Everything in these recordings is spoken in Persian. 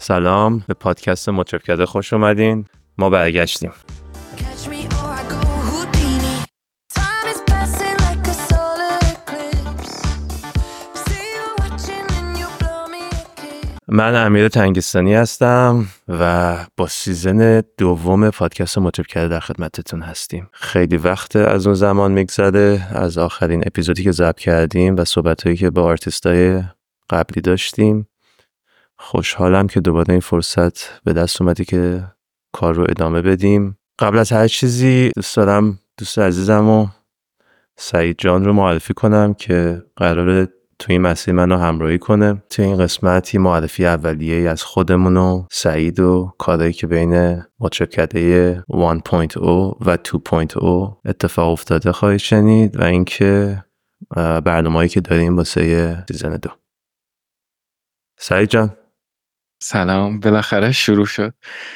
سلام، به پادکست مطرب کرده خوش اومدین. ما برگشتیم. من امیر تنگستانی هستم و با سیزن دوم پادکست مطرب کرده در خدمتتون هستیم. خیلی وقت از اون زمان میگذره، از آخرین اپیزودی که ضبط کردیم و صحبتایی که با آرتیستای قبلی داشتیم. خوشحالم که دوباره این فرصت به دست اومده که کار رو ادامه بدیم. قبل از هر چیزی دوست دارم دوست عزیزم و سعید جان رو معرفی کنم که قراره توی این مسیر منو همراهی کنه. توی این قسمتی معرفی اولیه از خودمون و سعید و کارهایی که بین مطرب کرده 1.0 و 2.0 اتفاق افتاده خواهید شنید و اینکه برنامه‌ای که داریم واسه سیزن 2. سعید جان سلام، بالاخره شروع شد.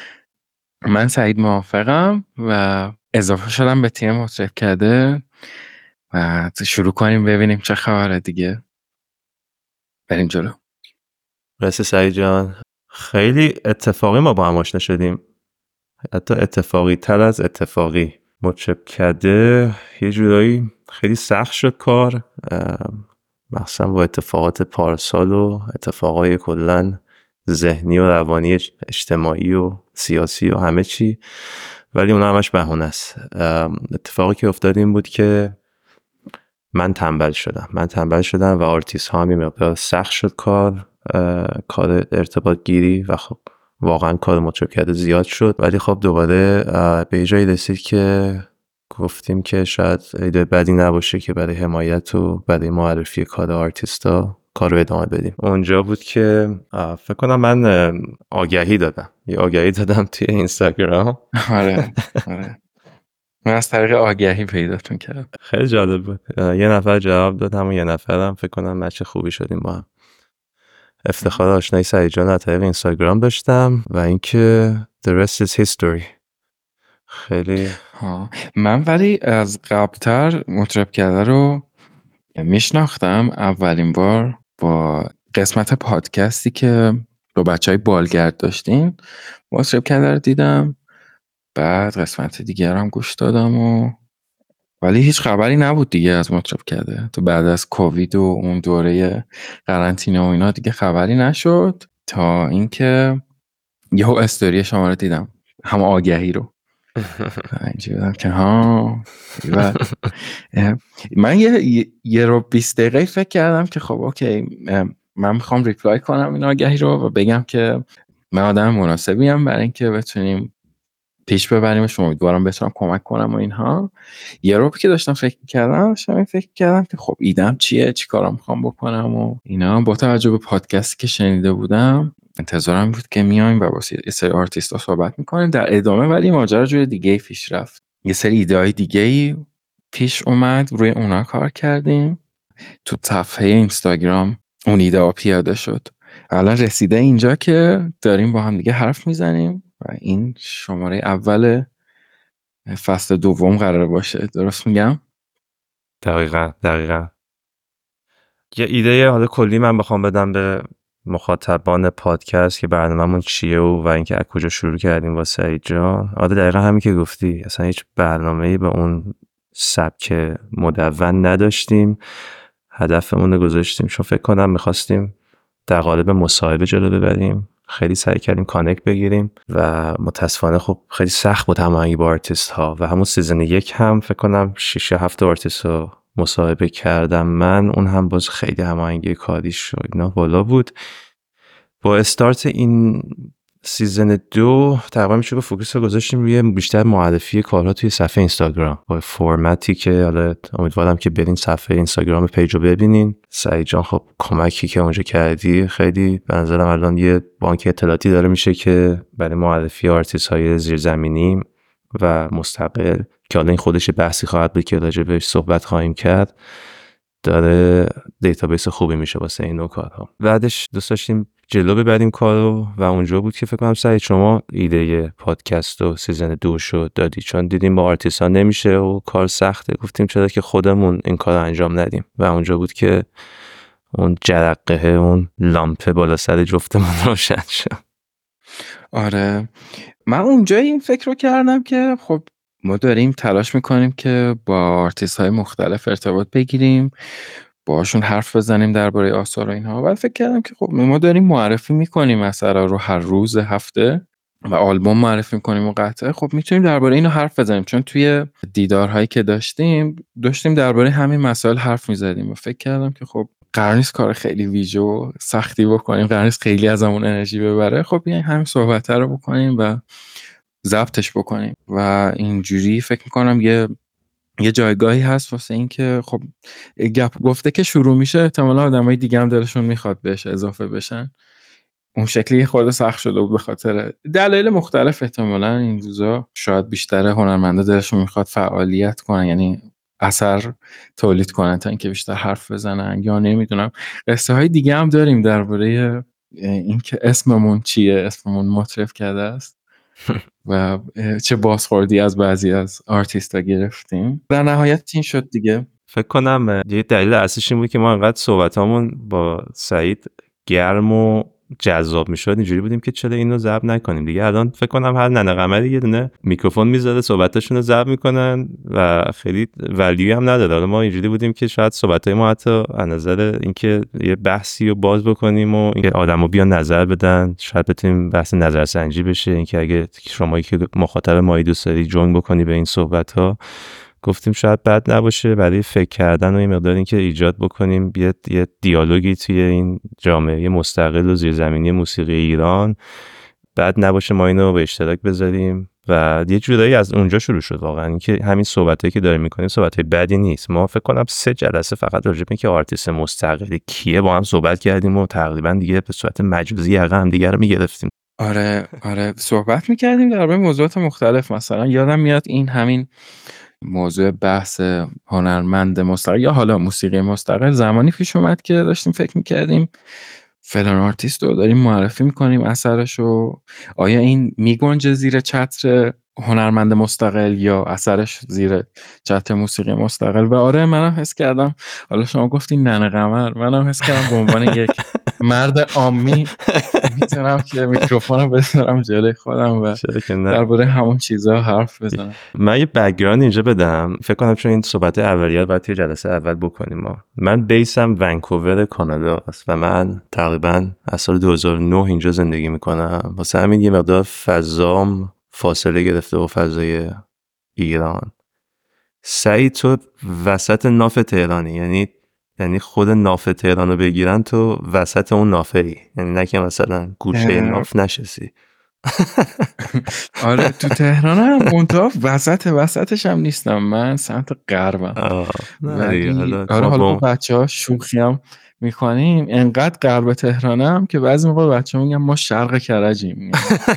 من سعید موافقم و اضافه شدم به تیم مطرب کرده و شروع کنیم ببینیم چه خبره دیگه. بریم جلو. مرسی سعید جان. خیلی اتفاقی ما با هم آشنا شدیم، حتی اتفاقی تر از اتفاقی. مطرب کرده یه جورایی خیلی سخت شد کار، مخصوصا با اتفاقات پارسال و اتفاقای کلن ذهنی و روانی اجتماعی و سیاسی و همه چی، ولی اون همش بهونه است. اتفاقی که افتاد این بود که من تنبل شدم و آرتیست ها هم یه مقدار سخت شد کار ارتباط گیری و خب واقعا کار مطرب کرده زیاد شد، ولی خب دوباره به جایی رسید که گفتیم که شاید ایده بدی نباشه که برای حمایت و برای معرفی کار آرتیستا کار رو ادامه بدیم. اونجا بود که فکر کنم من یه آگهی دادم توی اینستاگرام. آره من از طریق آگهی پیداتون کردم. خیلی جالب بود. یه نفر جواب داد، همون یه نفرم فکر کنم مچ خوبی شدیم با هم. افتخار آشنایی سعید جان از طریق اینستاگرام داشتم و اینکه the rest is history. خیلی من ولی از قبلتر مطرب کرده رو میشناختم. اولین بار با قسمت پادکستی که با بچهای بالگرد داشتیم مطرب کرده رو دیدم، بعد قسمت دیگر هم گوش دادم ولی هیچ خبری نبود دیگه از مطرب کرده. تو بعد از کووید و اون دوره قرنطینه و اینا دیگه خبری نشد تا اینکه یهو استوری شما رو دیدم، هم آگهی رو. اینجوری بودم که من یه رو 20 دقیقه فکر کردم که خب اوکی، من میخوام ریپلای کنم این آگهی رو و بگم که من آدم مناسبیم برای اینکه بتونیم پیش ببریم، شما امیدوارم بتونم کمک کنم و اینها. یه رو که داشتم فکر کردم که خب ایدم چیه، چی کارم میخوام بکنم و اینا. با توجه به پادکستی که شنیده بودم انتظارم بود که میایم و واسه یه سری آرتیستا صحبت میکنیم در ادامه، ولی ماجرا جور دیگه پیش رفت. یه سری ایده‌های دیگه پیش اومد، روی اونا کار کردیم. تو صفحه اینستاگرام اون ایده پیاده شد. الان رسیده اینجا که داریم با هم دیگه حرف میزنیم و این شماره اول فصل دوم قراره باشه. درست میگم؟ دقیقاً. یه ایده حالا کلی من بخوام بدم به مخاطبان پادکست که برنامه‌مون چیه و اینکه از کجا شروع کردیم با سعید جان. دقیقاً همین که گفتی، اصلا هیچ برنامه‌ای به اون سبک مدون نداشتیم. هدفمون رو گذاشتیم چون فکر کنم می‌خواستیم در قالب مصاحبه جلو ببریم. خیلی سعی کردیم کانکت بگیریم و متاسفانه خب خیلی سخت بود هماهنگی با آرتیست ها و همون سیزن 1 هم فکر کنم 6-7 آرتیست رو مصاحبه کردم من. اون هم باز خیلی هماهنگی کاریش و اینا بالا بود. با استارت این سیزن 2 تقریبا میشه که فوکس رو گذاشتیم روی بیشتر معرفی کارها توی صفحه اینستاگرام با فرمتی که حالا امیدوارم که برین صفحه اینستاگرام پیج رو ببینین. سعید جان خب کمکی که اونجا کردی خیلی به نظرم الان یه بانک اطلاعاتی داره میشه که برای معرفی آرتیست های زیرزمینی و مستقل که حالا این خودش بحثی خواهد بود که راجع بهش صحبت خواهیم کرد، داره دیتابیس خوبی میشه واسه این نوع کارها. بعدش دوست داشتیم جلو ببریم کارو و اونجا بود که فکر کنم سعید شما ایده پادکست و سیزن 2 شو دادی، چون دیدیم با آرتیستا نمیشه و کار سخته، گفتیم چرا که خودمون این کارو انجام ندیم و اونجا بود که اون جرقه، اون لامپ بالا سر جفتمون روشن شد. آره من اونجا این فکر رو کردم که خب ما داریم تلاش میکنیم که با آرتیست های مختلف ارتباط بگیریم، باشون حرف بزنیم درباره آثار و اینها، و فکر کردم که خب ما داریم معرفی میکنیم مثلا رو هر روز هفته و آلبوم معرفی میکنیم و قطعه، خب میتونیم درباره اینو حرف بزنیم، چون توی دیدارهایی که داشتیم درباره همین مسائل حرف میزدیم و فکر کردم که خب قرار نیست کار خیلی ویژه و سختی بکنیم، قرار نیست خیلی از همون انرژی ببره، خب بیایم همین صحبت رو بکنیم و ضبطش بکنیم و اینجوری فکر میکنم یه جایگاهی هست واسه این که خب گپ گفته که شروع میشه احتمالا آدمای دیگه هم دلشون میخواد بهش اضافه بشن. اون شکلی خود سخت شده بود به خاطر دلایل مختلف، احتمالا این روزا شاید بیشتر هنرمندا دلشون میخواد فعالیت کنن، یعنی اثر تولید کنن تا اینکه بیشتر حرف بزنن، یا نمیدونم قصه های دیگه هم داریم درباره اینکه اسممون چیه، اسممون مطرف کرده است و چه بازخوردی از بعضی از آرتیستا گرفتیم. در نهایت این شد دیگه. فکر کنم یه دلیل اصلیش این بود که ما انقدر صحبتامون با سعید گرم و جذاب میشد، اینجوری بودیم که چرا اینو ضبط نکنیم دیگه. الان فکر کنم هر ننه قمری یه دونه میکروفون میذاره صحبتاشون رو ضبط میکنن و خیلی ولیو هم نداره. حالا ما اینجوری بودیم که شاید صحبتای ما حتی از نظر اینکه یه بحثی رو باز بکنیم و اینکه آدمو بیان نظر بدن، شاید بتونیم بحث نظرسنجی بشه، اینکه اگه شما که مخاطب ما دوست داری جوین بکنی به این صحبت‌ها، گفتیم شاید بد نباشه برای فکر کردن و این مقدار این که ایجاد بکنیم یه دیالوگی توی این جامعه مستقل و زیرزمینی موسیقی ایران، بد نباشه ما اینو به اشتراک بذاریم و یه جورایی از اونجا شروع شد واقعا. اینکه همین صحبتایی که داریم میکنیم صحبتای بدی نیست. ما فکر کنم 3 جلسه فقط راجع به اینکه آرتیست مستقل کیه با هم صحبت کردیم و تقریبا دیگه به صورت مجازی هم دیگه رو میگرفتیم. آره صحبت میکردیم درباره موضوعات مختلف. مثلا یادم میاد این همین موضوع بحث هنرمند مستقل یا حالا موسیقی مستقل زمانی پیش اومد که داشتیم فکر میکردیم فلان آرتیست رو داریم معرفی میکنیم اثرشو، آیا این میگنجه زیر چتر هنرمند مستقل یا اثرش زیر چتر موسیقی مستقل؟ و آره منم حس کردم، حالا شما گفتین ننه قمر، منم حس کردم به عنوان یک مرد عامی میتونم که میکروفون رو بذارم جلوی خودم و درباره همون چیزها حرف بزنم. من یه بک‌گراند اینجا بدم، فکر کنم چون این صحبت اولیه باید توی جلسه اول بکنیم. من بیسم ونکوور کانادا است و من تقریبا از سال 2009 اینجا زندگی میکنم، واسه همین یه مقدار فضام فاصله گرفته و فضای ایران. سعید تو وسط ناف تهرانی، یعنی خود ناف تهران رو بگیرن تو وسط اون نافه‌ای، یعنی نه که مثلا گوشه ناف نشستی. آره تو تهران هم منطقه وسطش هم نیستم، من سمت غربم. آره حالا با بچه ها شوخی هم میکنیم انقدر غرب تهرانم که بعضی موقع بچه ها میگن ما شرق کرجیم.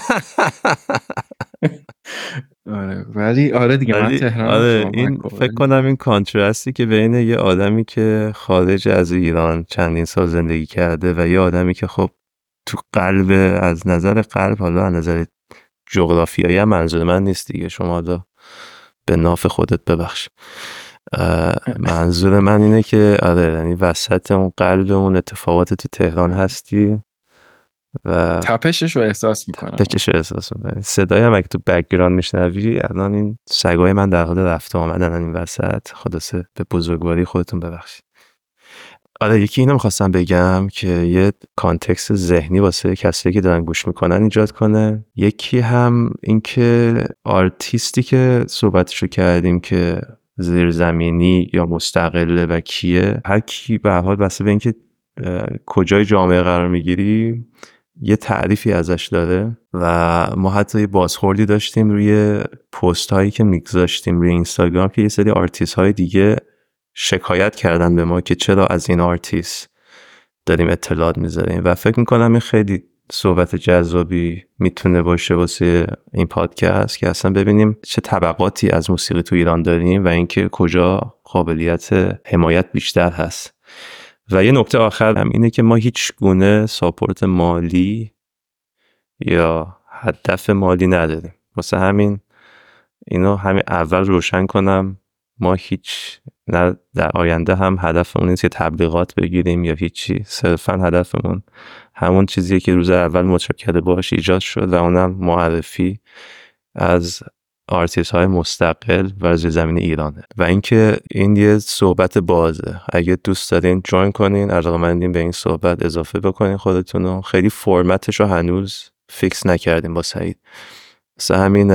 آره ولی آره دیگه من تهران. آره این فکر کنم این کانتراستی که بین یه آدمی که خارج از ایران چندین سال زندگی کرده و یه آدمی که خب تو قلب، از نظر قلب، حالا از نظر جغرافیایی هم منظور من نیست دیگه، شما دا به ناف خودت ببخش، منظور من اینه که آره یعنی وسط اون قلب اون اتفاقات تو تهران هستی و تپشش رو احساس میکنم. صدای هم اگه تو بک‌گراند میشنوی الان این سگای من در حال رفت آمدن این وسط، خلاصه به بزرگواری خودتون ببخشید. آره یکی اینو میخواستم بگم که یه کانتکست ذهنی واسه کسایی که دارن گوش میکنن ایجاد کنه. یکی هم این که آرتیستی که صحبتشو کردیم که زیرزمینی یا مستقله و کیه، هر کی به هر حال بسته به این که کجای جامعه قرار میگیری یه تعریفی ازش داره و ما حتی یه بازخوردی داشتیم روی پست هایی که میگذاشتیم روی اینستاگرام که یه سری آرتیست های دیگه شکایت کردن به ما که چرا از این آرتیست داریم اطلاعات میذاریم و فکر میکنم این خیلی صحبت جذابی میتونه باشه واسه این پادکست که اصلا ببینیم چه طبقاتی از موسیقی تو ایران داریم و اینکه کجا قابلیت حمایت بیشتر هست. و یه نکته آخر هم اینه که ما هیچ گونه ساپورت مالی یا هدف مالی نداریم، واسه همین اینو همین اول روشن کنم ما هیچ نه در آینده هم هدفمون نیست که تبلیغات بگیریم یا هیچی، صرفا هدفمون همون چیزیه که روز اول مترکده باش ایجاد شد و اونم معرفی از آرتیست های مستقل و زمین ایرانه و اینکه این یه صحبت بازه. اگه دوست دارین جوین کنین، علاقه‌مندین به این صحبت اضافه بکنین خودتونو. خیلی فرمتش رو هنوز فیکس نکردیم با سعید، واسه همین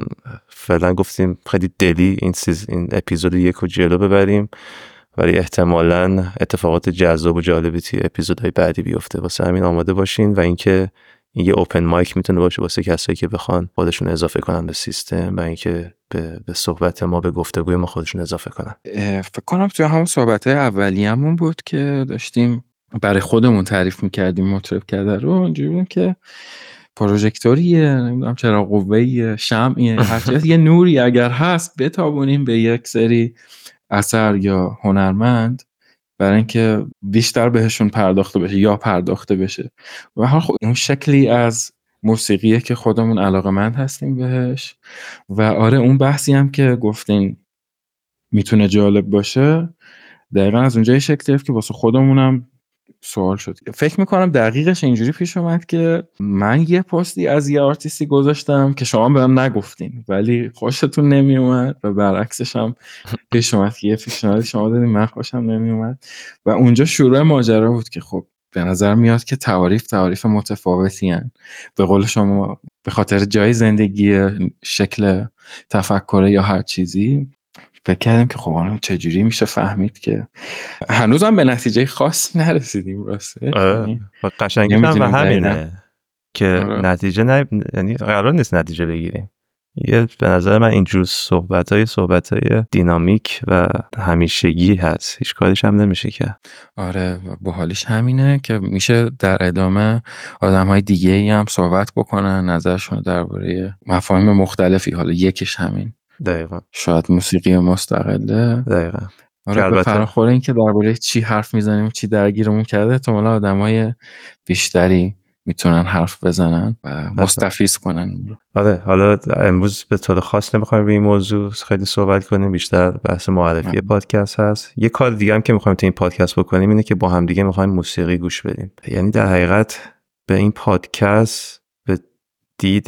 فعلا گفتیم خیلی دلی این اپیزود 1 رو جلو ببریم، ولی احتمالاً اتفاقات جذاب و جالبی توی اپیزودهای بعدی بیفته. واسه همین آماده باشین و اینکه این یه اوپن مایک میتونه باشه واسه کسایی که بخوان خودشون اضافه کنن به سیستم و اینکه به صحبت ما، به گفتگوی ما خودشون اضافه کنن. فکر کنم توی همون صحبت‌های اولیه‌مون بود که داشتیم برای خودمون تعریف می‌کردیم مطرب کرده رو، اینجوری بود که پروژکتوریه، نمیدونم چرا قوه‌ای، شمعیه، هر چیز یه نوری اگر هست بتابونیم به یک سری اثر یا هنرمند برای اینکه بیشتر بهشون پرداخته بشه یا پرداخته بشه. و هر خود اون شکلی از موسیقیه که خودمون علاقه‌مند هستیم بهش. و آره اون بحثی هم که گفتین میتونه جالب باشه دقیقا از اونجای شکل گرفت که واسه خودمونم سوال شد. فکر میکنم دقیقش اینجوری پیش اومد که من یه پستی از یه آرتیستی گذاشتم که شما بهم نگفتین ولی خوشتون نمیومد و برعکسش هم پیش اومد که یه پیشنهادی شما دادین من خوشم نمیومد و اونجا شروع ماجرا بود که خب به نظر میاد که تعاریف متفاوتی هن. به قول شما به خاطر جای زندگی، شکل تفکر یا هر چیزی فکر کردیم که خب چجوری میشه فهمید که هنوز هم به نتیجه خاص نرسیدیم. راسته قشنگی هم و همینه که نتیجه یعنی قرار نیست نتیجه بگیریم. یه به نظر من اینجور صحبتای دینامیک و همیشگی هست، هیچ کاریش هم نمیشه که. آره باحالیش همینه که میشه در ادامه آدم‌های دیگه‌ای هم صحبت بکنن، نظرشون درباره مفاهیم مختلفی، حالا یکیش همین دقیقاً شاید موسیقی مستقله. دقیقاً. آره به فراخور این که درباره چی حرف میزنیم، چی درگیرمون کرده، احتمالاً آدمای بیشتری میتونن حرف بزنن و مستفیض کنن. آره حالا امروز به طور خاص نمیخوایم روی این موضوع خیلی صحبت کنیم، بیشتر بحث معرفی پادکست هست. یه کار دیگه هم که میخوایم تو این پادکست بکنیم اینه که با هم دیگه میخوایم موسیقی گوش بدیم. یعنی در حقیقت به این پادکست به دید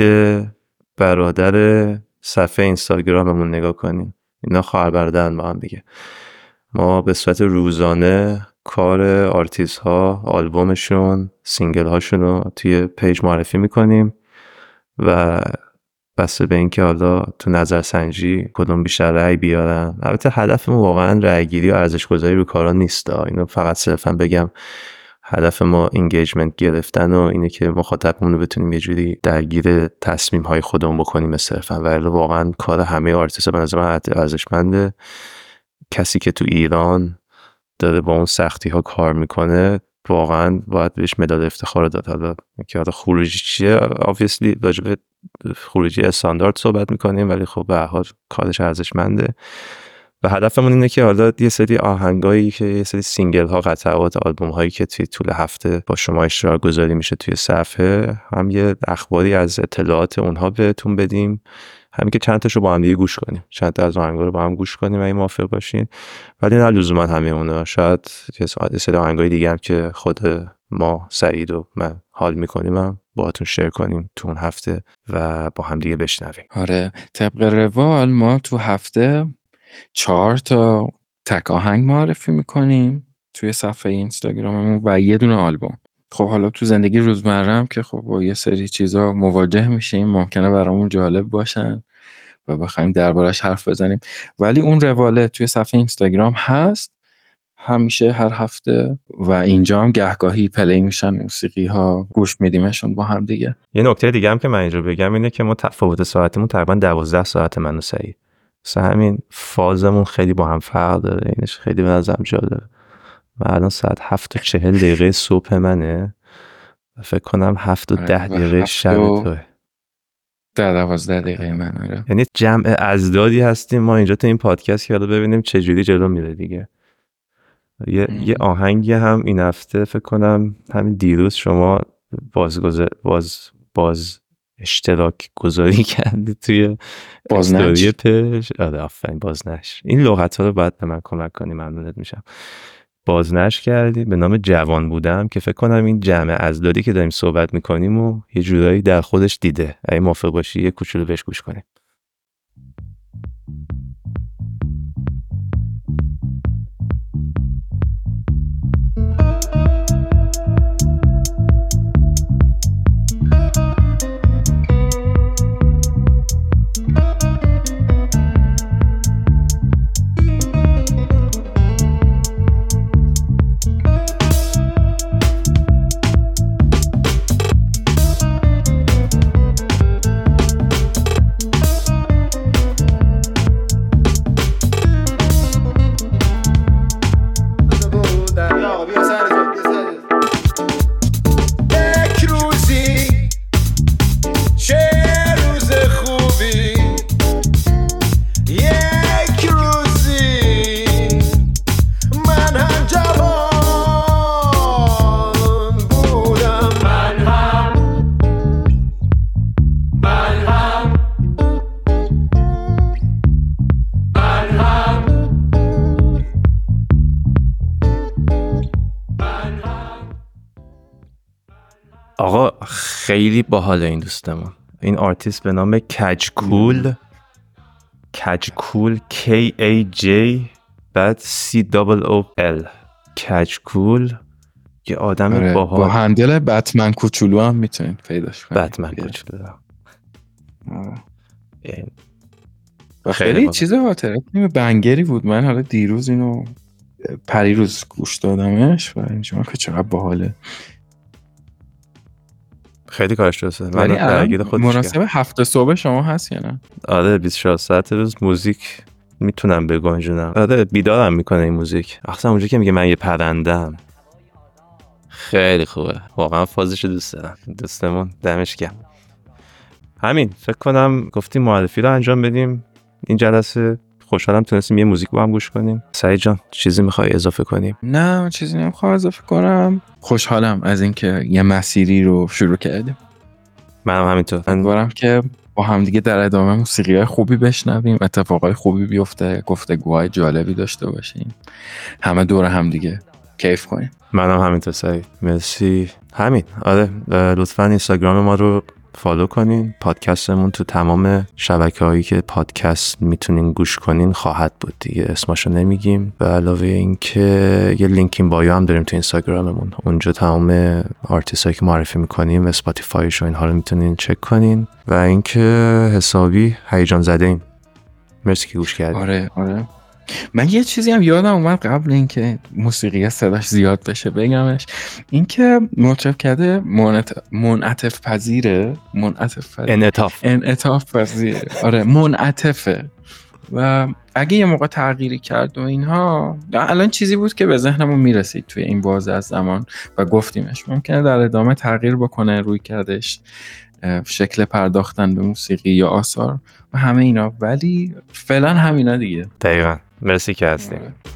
برادر صفحه اینستاگراممون نگاه کنیم. اینا خواهر برادرن با هم دیگه. ما به صورت روزانه کار آرتیست ها، آلبومشون، سینگل هاشون رو توی پیج معرفی میکنیم و بسته به این که حالا تو نظرسنجی کدوم بیشتر رأی بیارن. البته هدفمون واقعا رأیگیری و ارزش گذاری رو کارا نیست، اینو فقط صرفا بگم هدف ما انگیجمنت گرفتن و اینه که مخاطبمون رو بتونیم یه جوری درگیر تصمیم های خودمون بکنیم صرفا. ولی واقعا کار همه آرتیست به نظر من ارزشمنده. کسی که تو ایران داره با اون سختی ها کار میکنه واقعا باید بهش مدال افتخار داد. حالا که حالا خروجی چیه، obviously راجع به خروجی استاندارد صحبت میکنیم، ولی خب به هر حال کارش ارزشمنده و هدفمون اینه که حالا یه سری آهنگایی که یه سری سینگل ها، قطعات، آلبوم هایی که توی طول هفته با شما اشتراک گذاری میشه توی صفحه، هم یه اخباری از اطلاعات اونها بهتون بدیم، همین که چند تاشو با هم دیگه گوش کنیم، چند تا از آهنگا رو با هم گوش کنیم اگه موافق باشین. ولی نه لزوما همه اونا، شاید یه سری آهنگای دیگه هم که خود ما سعید و من حال میکنیم هم باهاتون شیر کنیم تو اون هفته و با هم دیگه بشنویم. آره طبق روال ما تو هفته 4 تا تک آهنگ معرفی میکنیم توی صفحه اینستاگراممون و یه دونه آلبوم. خب حالا تو زندگی روزمره هم که خب با یه سری چیزا مواجه میشیم، ممکنه برامون جالب باشن و بخوایم دربارش حرف بزنیم، ولی اون رواله توی صفحه اینستاگرام هست همیشه هر هفته و اینجا هم گهگاهی پلی میشن موسیقی ها، گوش میدیمشون با هم دیگه. یه نکته دیگه هم که من اینجا بگم اینه که ما تفاوت ساعتمون تقریبا 12 ساعت من و سعید، مثلا همین فازمون خیلی با هم فرق داره، اینش خیلی به نظرم جالبه. و الان ساعت 7:40 صبح منه و فکر کنم 7:10 شب توه. 12 من. آره یعنی جمع ازدادی هستیم ما اینجا تو این پادکست که حالا ببینیم چجوری جلو میره دیگه. یه آهنگی هم این هفته فکر کنم همین دیروز شما اشتراک گذاری کردی توی بازنش. پیج. آره آفرین، بازنش. این لغت ها رو باید به من کمک کنی، ممنونت میشم. بازنش کردی به نام جوان بودم که فکر کنم این جمع ازدادی که داریم صحبت میکنیم و یه جورایی در خودش دیده. اگه موافق باشی یه کوچولو بهش گوش کنیم. آقا خیلی باحاله این دوستمون. این آرتیست به نام کجکول KAJ بعد COOL کجکول، یه آدم باحال. با هندل بتمن کوچولو هم میتونید پیداش کنید. بتمن کوچولو. خیلی چیز خاطرات بنگری بود. من حالا دیروز اینو پریروز گوش دادمش و اینجا که چقدر باحاله. خیلی کارش درسته. من درگیر خودش مناسب 7 صبح شما هست یا نه؟ آره 24 ساعت روز موزیک میتونم بگنجونم. آره بیدارم میکنه این موزیک. اصلا اونجا که میگه من یه پرندم خیلی خوبه. واقعا فازش دوست دارم. دوستمون دمش گرم. همین فکر کنم گفتیم معرفی رو انجام بدیم این جلسه. خوشحالم تونستیم یه موزیک با هم گوش کنیم. سعید جان چیزی میخوای اضافه کنیم؟ نه چیزی نمیخوام اضافه کنم. خوشحالم از اینکه یه مسیری رو شروع کردیم. منم همینطور. امیدوارم که با هم دیگه در ادامه موسیقی‌های خوبی بشنویم، اتفاقای خوبی بیفته، گفتگوهای جالبی داشته باشیم، همه دور هم دیگه کیف کنیم. منم همینطور سعید. مرسی. همین. آره لطفاً اینستاگرام ما رو فالو کنین. پادکستمون تو تمام شبکه‌هایی که پادکست میتونین گوش کنین خواهد بود دیگه، اسمشو نمیگیم. به علاوه این که یه لینک این بایو هم داریم تو اینستاگراممون، اونجا تمام آرتیستایی که معرفی میکنیم و اسپاتیفایش و اینها رو میتونین چک کنین. و اینکه حسابی هیجان زده ایم. مرسی که گوش کردین. آره من یه چیزی هم یادم اومد قبل اینکه موسیقی صداش زیاد بشه بگمش. اینکه مطرب کرده منعطف پذیره. انعطاف پذیره. آره منعطفه. و اگه یه موقع تغییری کرد و اینها، الان چیزی بود که به ذهنمون میرسید توی این بازه از زمان و گفتیمش. ممکنه در ادامه تغییر بکنه روی کردش، شکل پرداختن به موسیقی یا آثار و همه اینا، ولی فعلا همینا دیگه. دقیقاً. مرسی که هستیم.